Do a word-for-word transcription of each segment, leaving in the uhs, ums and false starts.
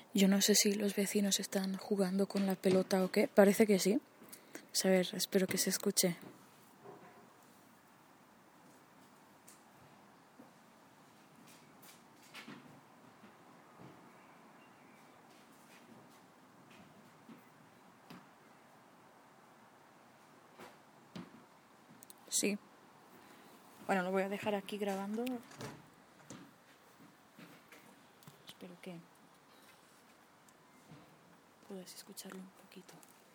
Yo no sé si los vecinos están jugando con la pelota o qué. Parece que sí. A ver, espero que se escuche. Sí. Bueno, lo voy a dejar aquí grabando. Espero que puedas escucharlo un poquito.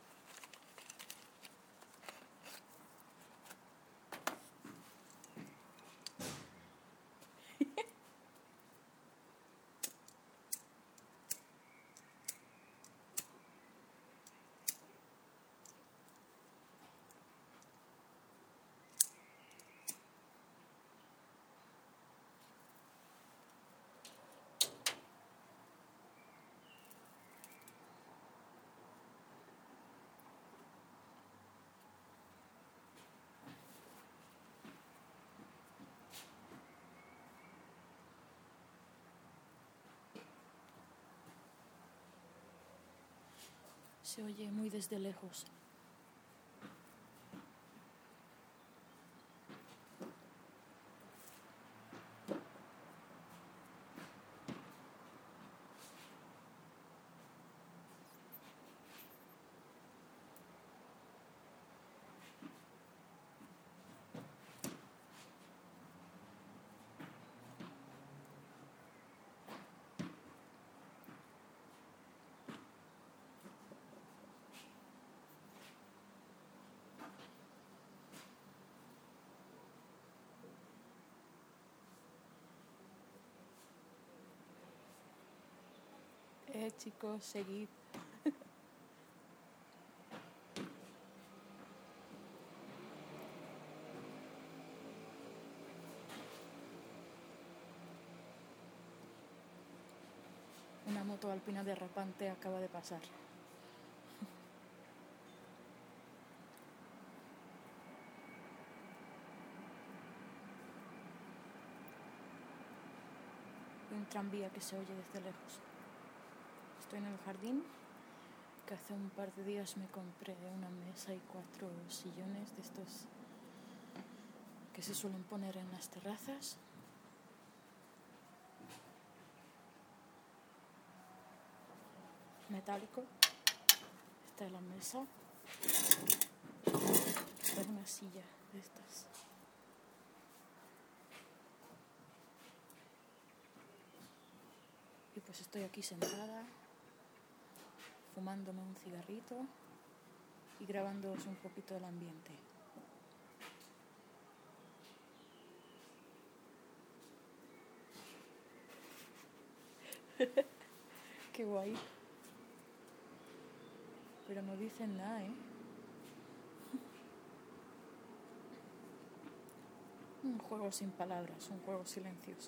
Se oye muy desde lejos. Eh, chicos, seguid. Una moto alpina derrapante acaba de pasar. Un tranvía que se oye desde lejos. Estoy en el jardín, que hace un par de días me compré una mesa y cuatro sillones de estos que se suelen poner en las terrazas. Metálico. Esta es la mesa. Esta es una silla de estas. Y pues estoy aquí sentada, fumándome un cigarrito y grabándoos un poquito el ambiente. Qué guay. Pero no dicen nada, ¿eh? Un juego sin palabras, un juego silencioso.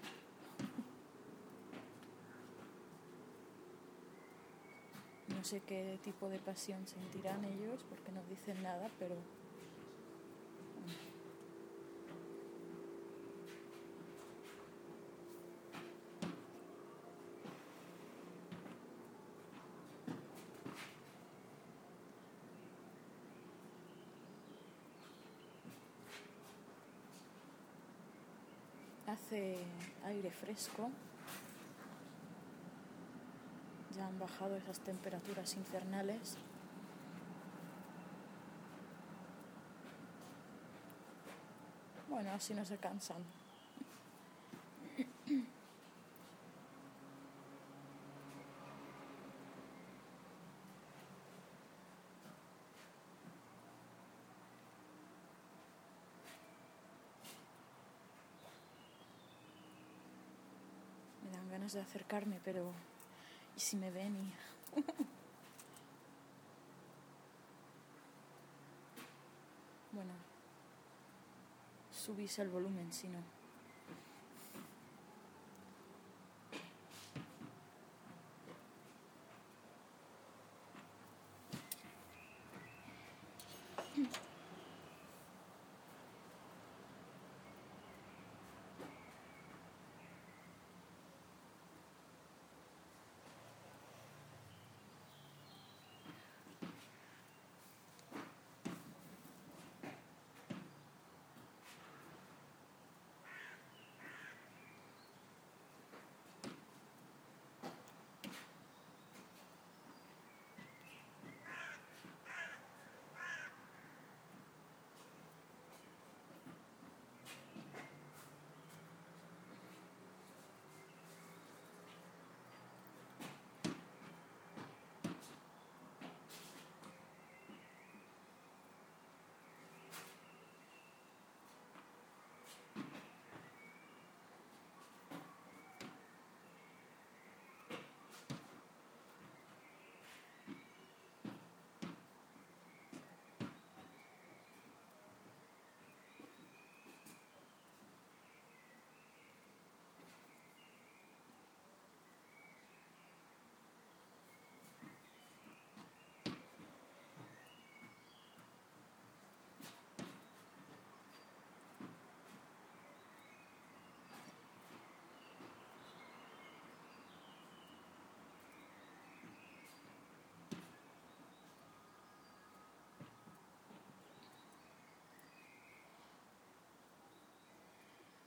No sé qué tipo de pasión sentirán ellos porque no dicen nada, pero... Hace aire fresco. Ya han bajado esas temperaturas infernales. Bueno, así no se cansan. Me dan ganas de acercarme, pero... ¿y si me ven y...? Bueno, subís el volumen, si no.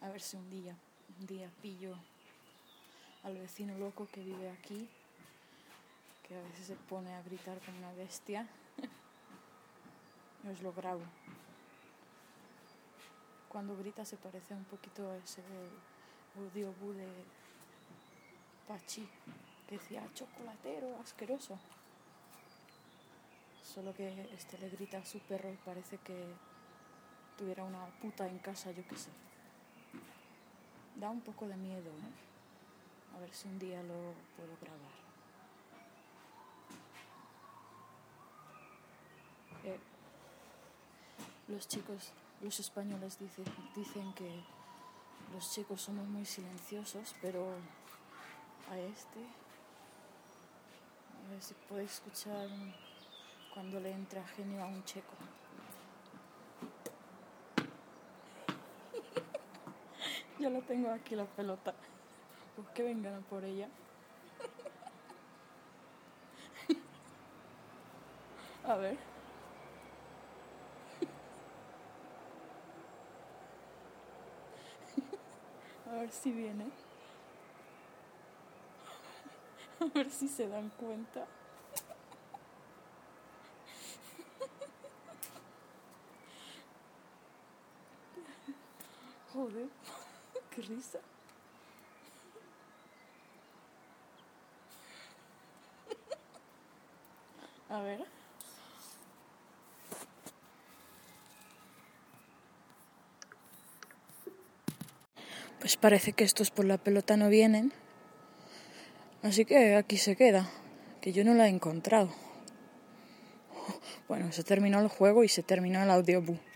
A ver si un día, un día pillo al vecino loco que vive aquí, que a veces se pone a gritar como una bestia, y os lo grabo. Cuando grita se parece un poquito a ese audiobook de Pachi, que decía chocolatero, asqueroso. Solo que este le grita a su perro y parece que tuviera una puta en casa, yo qué sé. Da un poco de miedo, ¿eh? A ver si un día lo puedo grabar. Eh, los chicos, los españoles dicen, dicen que los chicos somos muy silenciosos, pero a este, a ver si podéis escuchar cuando le entra genio a un checo. Yo lo tengo aquí la pelota, pues que vengan a por ella. A ver. A ver si viene. A ver si se dan cuenta. Joder, qué risa. A ver. Pues parece que estos por la pelota no vienen. Así que aquí se queda, que yo no la he encontrado. Bueno, se terminó el juego y se terminó el audiobook.